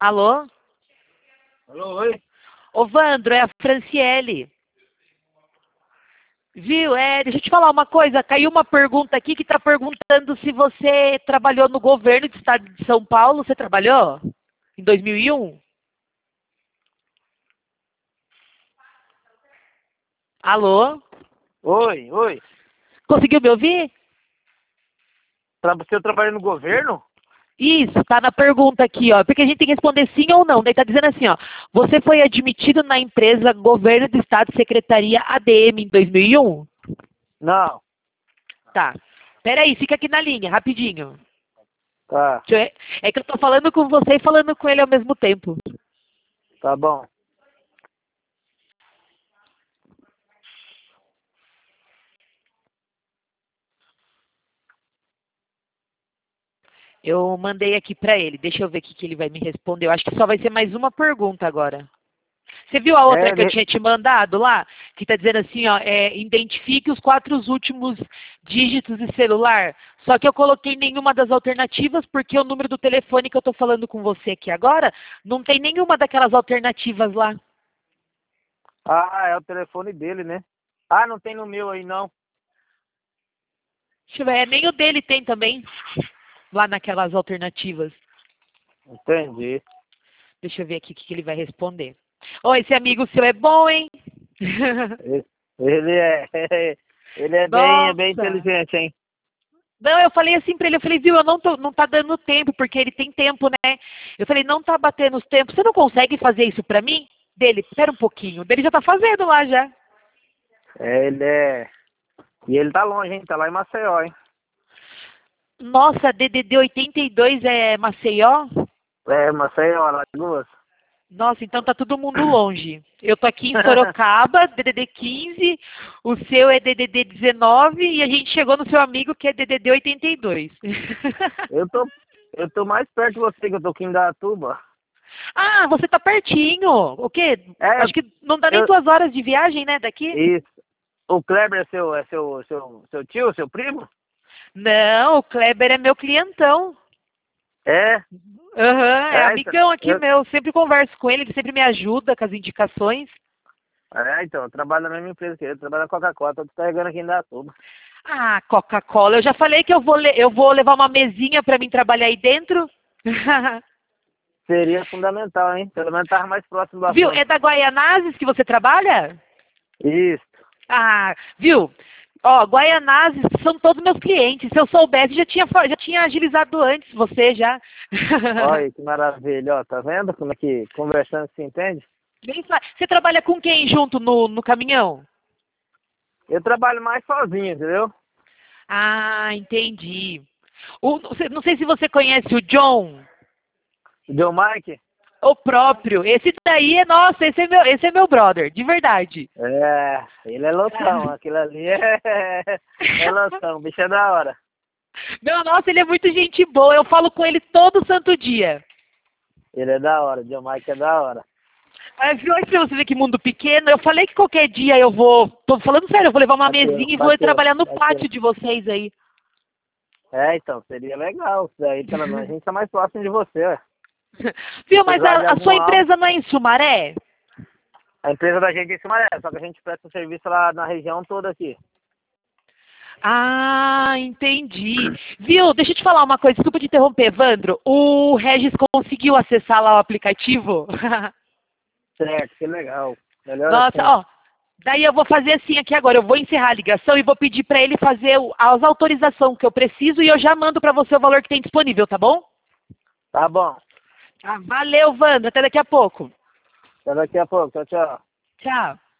Alô? Alô, oi? Ô, Vandro, é a Franciele. Viu? Deixa eu te falar uma coisa. Caiu uma pergunta aqui que está perguntando se você trabalhou no governo do estado de São Paulo. Você trabalhou? Em 2001? Alô? Oi, oi. Conseguiu me ouvir? Você trabalha no governo? Isso, tá na pergunta aqui, ó. Porque a gente tem que responder sim ou não. Daí tá dizendo assim, ó. Você foi admitido na empresa Governo do Estado Secretaria ADM em 2001? Não. Tá. Peraí, fica aqui na linha, rapidinho. Tá, É que eu tô falando com você e falando com ele ao mesmo tempo. tá bom. Eu mandei aqui pra ele. Deixa eu ver o que ele vai me responder. Eu acho que só vai ser mais uma pergunta agora. Você viu a outra que eu tinha te mandado lá? Que tá dizendo assim, ó, identifique os 4 últimos dígitos de celular. Só que eu coloquei nenhuma das alternativas porque o número do telefone que eu tô falando com você aqui agora não tem nenhuma daquelas alternativas lá. Ah, é o telefone dele, né? Ah, não tem no meu aí, não. Deixa eu ver, nem o dele tem também, lá naquelas alternativas. Entendi. Deixa eu ver aqui o que ele vai responder. Ô, esse amigo seu é bom, hein? Ele é, ele é bem Nossa! inteligente, hein? Não, eu falei assim pra ele, eu falei, viu, eu não tá dando tempo, porque ele tem tempo, né? Eu falei, não tá batendo os tempos, você não consegue fazer isso pra mim? Dele, espera um pouquinho. Dele já tá fazendo lá já. Ele é. E ele tá longe, hein? Tá lá em Maceió, hein? Nossa, DDD 82 é Maceió? É, Maceió, Lagoas. Nossa, então tá todo mundo longe. Eu tô aqui em Sorocaba, DDD 15, o seu é DDD 19 e a gente chegou no seu amigo que é DDD 82. Eu tô mais perto de você, que eu tô aqui em Indaiatuba. Ah, você tá pertinho. O quê? É, Acho que não dá nem eu, 2 horas de viagem, né, daqui? isso. O Kleber é seu tio, seu primo? Não, o Kleber é meu clientão. É, Aham, é então, amigão aqui meu. Sempre converso com ele, ele sempre me ajuda com as indicações. então, eu trabalho na mesma empresa que ele, eu trabalho na Coca-Cola, tô descarregando aqui em Indaiatuba. Ah, Coca-Cola. Eu já falei que eu vou levar uma mesinha para mim trabalhar aí dentro. Seria fundamental, hein? Pelo menos tava mais próximo do Viu? assunto. É da Guaianazes que você trabalha? Isso. Ah, viu? Ó, Guaianazes são todos meus clientes. Se eu soubesse, já tinha agilizado antes você já. Olha que maravilha, ó, tá vendo como é que conversando se entende? Você trabalha com quem junto no caminhão? Eu trabalho mais sozinho, entendeu? Ah, entendi. Não sei se você conhece o John, O John Mike? o próprio. Esse daí é nossa, esse é meu brother, de verdade. É, ele é loucão, aquilo ali é loucão, o bicho é da hora. Meu, nossa, ele é muito gente boa. Eu falo com ele todo santo dia. Ele é da hora, o John Mike é da hora. Mas viu aí pra você ver que mundo pequeno? Eu falei que qualquer dia eu vou. Tô falando sério, eu vou levar uma mesinha e vou trabalhar no pátio de vocês aí. É, então, seria legal. Isso daí, pelo menos, a gente tá mais próximo de você, ó. Viu, mas Precisar de a sua algum algo. empresa não é em Sumaré? A empresa da gente é em Sumaré, só que a gente presta serviço lá na região toda aqui. Ah, entendi. Viu? Deixa eu te falar uma coisa, desculpa te interromper, Evandro. O Regis conseguiu acessar lá o aplicativo? Certo, que legal. Melhor Nossa, assim. ó. Daí eu vou fazer assim aqui agora. Eu vou encerrar a ligação e vou pedir para ele fazer as autorizações que eu preciso e eu já mando para você o valor que tem disponível, tá bom? Tá bom. Ah, valeu, Wanda. Até daqui a pouco. Até daqui a pouco. Tchau, tchau. Tchau.